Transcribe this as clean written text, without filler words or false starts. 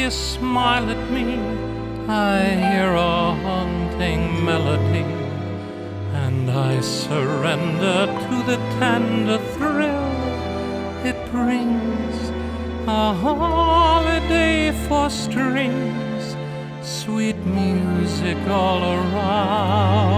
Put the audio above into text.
you smile at me, I hear a haunting melody, and I surrender to the tender thrill it brings. A holiday for strings, sweet music all around.